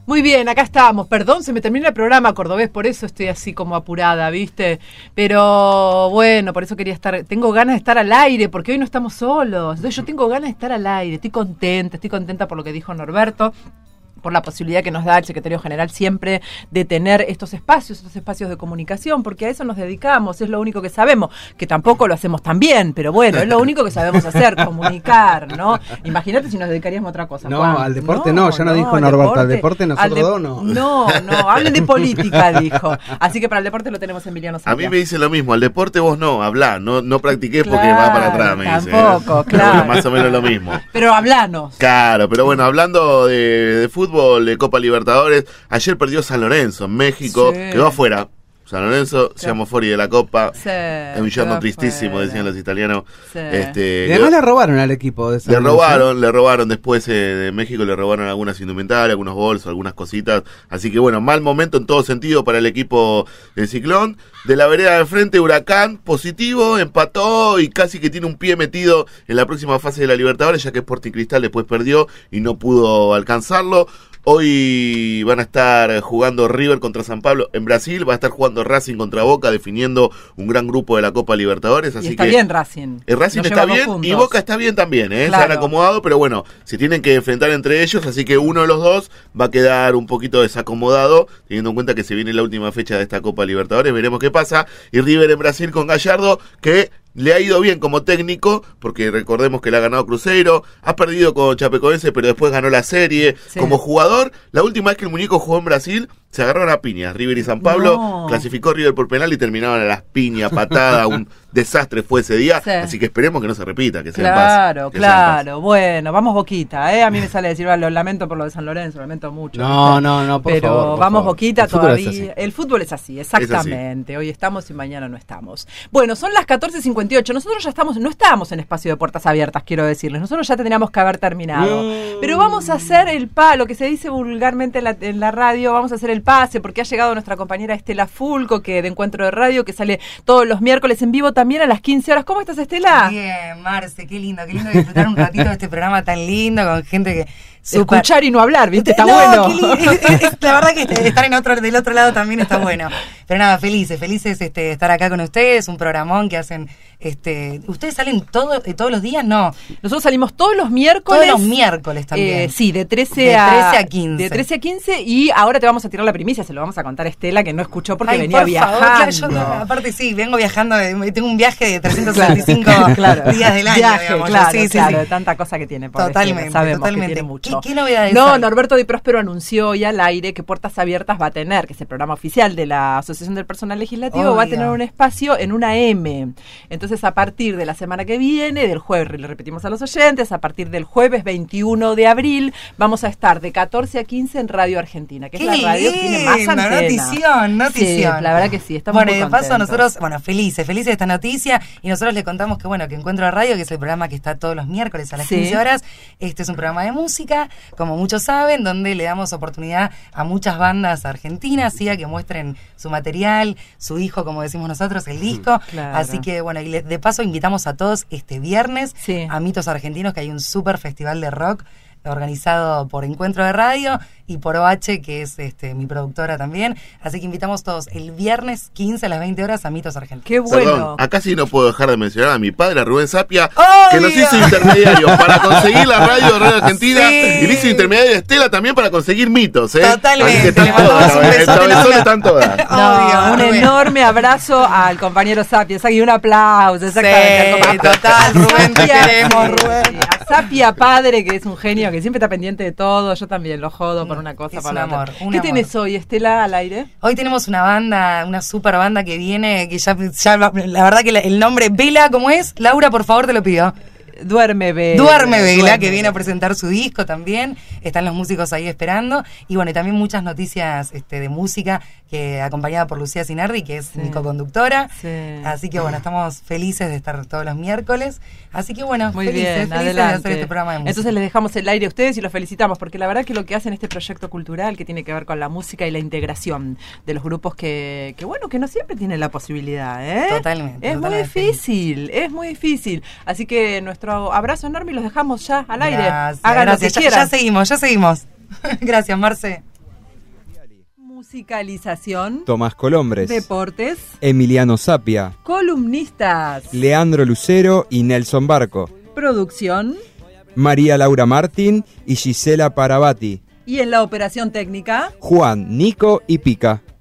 Muy bien, acá estamos. Perdón, se me termina el programa cordobés, por eso estoy así como apurada, ¿viste? Pero bueno, por eso quería estar. Tengo ganas de estar al aire, porque hoy no estamos solos. Entonces yo tengo ganas de estar al aire. Estoy contenta por lo que dijo Norberto, por la posibilidad que nos da el secretario general siempre de tener estos espacios de comunicación, porque a eso nos dedicamos, es lo único que sabemos, que tampoco lo hacemos tan bien, pero bueno, es lo único que sabemos hacer, comunicar, ¿no? Imagínate si nos dedicaríamos a otra cosa. No, Juan. al deporte no, ya no dijo Norberto, al deporte nosotros dos no. No, hablen de política, dijo. Así que para el deporte lo tenemos Emiliano Zapia. A mí me dice lo mismo, al deporte vos no, hablá, no practiqués porque va para atrás, me dice. Tampoco, claro. Pero bueno, más o menos lo mismo. Pero hablanos. Claro, pero bueno, hablando de fútbol, de Copa Libertadores, ayer perdió San Lorenzo en México, Sí. quedó afuera. San Lorenzo, siamo fuori de la Copa. Sí, Es un giorno tristísimo, fuera. decían los italianos. Sí. Y además le robaron al equipo de San Lorenzo. Le robaron después de México, le robaron algunas indumentarias, algunos bolsos, algunas cositas. Así que bueno, mal momento en todo sentido para el equipo del Ciclón. De la vereda de frente, Huracán, positivo, empató y casi que tiene un pie metido en la próxima fase de la Libertadores, ya que Sporting Cristal después perdió y no pudo alcanzarlo. Hoy van a estar jugando River contra San Pablo en Brasil, va a estar jugando Racing contra Boca, definiendo un gran grupo de la Copa Libertadores. Así Y está que bien Racing. el Racing Nos está lleva bien 2 puntos. y Boca está bien también, Claro. Se han acomodado, pero bueno, se tienen que enfrentar entre ellos, así que uno de los dos va a quedar un poquito desacomodado, teniendo en cuenta que se viene la última fecha de esta Copa Libertadores, veremos qué pasa. Y River en Brasil con Gallardo, que le ha ido bien como técnico, porque recordemos que le ha ganado Cruzeiro, ha perdido con Chapecoense, pero después ganó la serie. Sí. Como jugador, la última vez que el muñeco jugó en Brasil, se agarraron a piñas. River y San Pablo, No. clasificó River por penal y terminaron a las piñas, patadas, un desastre fue ese día, Sí. así que esperemos que no se repita, que sea en paz. Claro, que sea en paz. claro. Bueno, vamos Boquita, A mí me sale decir, lo lamento por lo de San Lorenzo, lo lamento mucho. No, ¿viste? por Pero favor, por vamos favor. Boquita El fútbol es todavía. así. El fútbol es así, exactamente. Hoy estamos y mañana no estamos. Bueno, son las 14:58. Nosotros ya no estábamos en espacio de puertas abiertas, quiero decirles. Nosotros ya tendríamos que haber terminado. Pero vamos a hacer lo que se dice vulgarmente en la radio, vamos a hacer el pase, porque ha llegado nuestra compañera Estela Fulco, que de Encuentro de Radio, que sale todos los miércoles en vivo también a las 15 horas. ¿Cómo estás, Estela? Bien, Marce, qué lindo disfrutar un ratito de este programa tan lindo con gente que Escuchar y no hablar, ¿viste? Está No, bueno. qué lindo. La verdad que estar del otro lado también está bueno. Pero nada, felices de estar acá con ustedes, un programón que hacen. ¿Ustedes salen todos los días? No. Nosotros salimos todos los miércoles. Todos los miércoles también. Sí, de 13 a 15. De 13 a 15 y ahora te vamos a tirar la primicia, se lo vamos a contar a Estela, que no escuchó porque Ay, venía por viajando. favor, claro, aparte sí, vengo viajando, tengo un viaje de 365 días del año, Viaje, digamos. claro, Sí, claro, sí. de tanta cosa que tiene. Pobre Totalmente, Estela, sabemos totalmente. que tiene mucho. ¿Qué novedades No, hay? Norberto Di Próspero anunció hoy al aire que Puertas Abiertas va a tener, que es el programa oficial de la Asociación del Personal Legislativo, Obvio. va a tener un espacio en una M. Entonces, a partir de la semana que viene, del jueves, le repetimos a los oyentes, a partir del jueves 21 de abril, vamos a estar de 14 a 15 en Radio Argentina, que es la radio que tiene más lindo, antenas. notición. Sí, la verdad que sí, estamos Bueno, muy y de paso contentos. nosotros, felices de esta noticia, y nosotros le contamos que Encuentro de Radio, que es el programa que está todos los miércoles a las 15 horas, este es un programa de música, como muchos saben, donde le damos oportunidad a muchas bandas argentinas, ¿sí? A que muestren su material, su hijo, como decimos nosotros, el disco. Claro. Así que, y de paso invitamos a todos este viernes a Mitos Argentinos, que hay un súper festival de rock organizado por Encuentro de Radio y por OH, que es mi productora también. Así que invitamos todos el viernes 15 a las 20 horas a Mitos Argentinos. Qué bueno. Perdón, acá sí no puedo dejar de mencionar a mi padre, a Rubén Zapia, ¡Obvio! que nos hizo intermediarios para conseguir la radio de Radio Argentina, Sí. y le hizo intermediario a Estela también para conseguir Mitos, Totalmente. Así que están Le mandamos todas, un besote cabezones enorme. están todas. No, un Rubén. enorme abrazo al compañero Sapia, y un aplauso, exactamente. Sí, total, Rubén, te Sapia, queremos, sí, Rubén. sí, a Sapia padre, que es un genio, que siempre está pendiente de todo, yo también lo jodo por una cosa, Es por un la otra. amor, un ¿Qué amor. tenés hoy, Estela, al aire? Hoy tenemos una banda, una super banda que viene, que ya la verdad que el nombre, Vela, ¿cómo es? Laura, por favor, te lo pido. Duerme Vela. Duerme Vela, que viene a presentar su disco también. Están los músicos ahí esperando. Y y también muchas noticias de música, que acompañada por Lucía Sinardi, que es mi coconductora. Sí. Así que estamos felices de estar todos los miércoles. Así que Muy felices bien, de adelante. hacer este programa de música. Entonces les dejamos el aire a ustedes y los felicitamos, porque la verdad que lo que hacen este proyecto cultural que tiene que ver con la música y la integración de los grupos que no siempre tienen la posibilidad, ¿eh? Totalmente. Es muy difícil. Así que nuestro abrazo enorme y los dejamos ya al aire. Gracias, Hagan gracias. lo que quieran. Ya seguimos. Gracias, Marce. Musicalización. Tomás Colombres. Deportes. Emiliano Sapia. Columnistas. Leandro Lucero y Nelson Barco. Producción. María Laura Martín y Gisela Parabati. Y en la operación técnica. Juan, Nico y Pica.